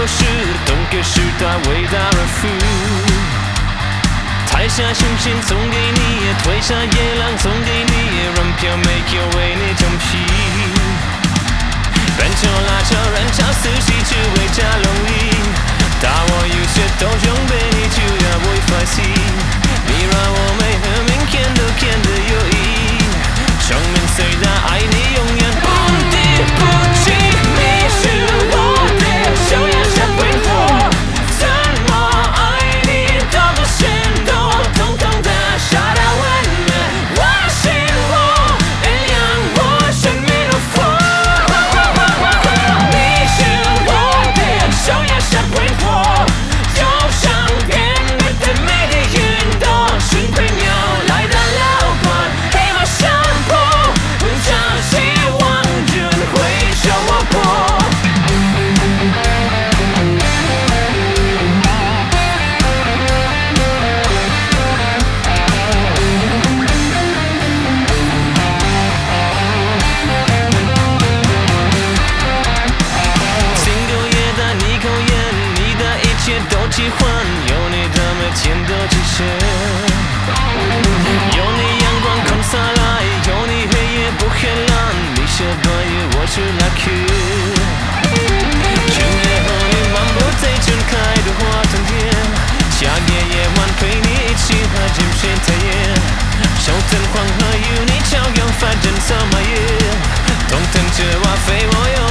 事，懂个时代为大而富。台下雄心送给你，退下野狼送给你，人票没有为你整皮。板桥拉桥人潮四起，只为加容易。大我有些都准备你就要会发起，你让我每和明天都看得有意义。生命虽大，爱你永远不离不弃。你是我的手要像挥霍，怎么爱你都不显多，统统的杀到完美，我信我，让我生命如火。你是我的手要像挥霍，就像偏北的美丽云朵，幸亏鸟来到老关，黑马上坡，朝夕望君挥手我破。心口也大，你口也，你的一切都喜欢，有你的每天都极限。有你阳光空洒来，有你黑夜不黑蓝，你是短语，我是 lucky。今夜和你漫步在盛开的花藤间，夏夜夜晚陪你一起喝进水太阳，手藤黄河有你照样反正什么夜，通通着我飞我有。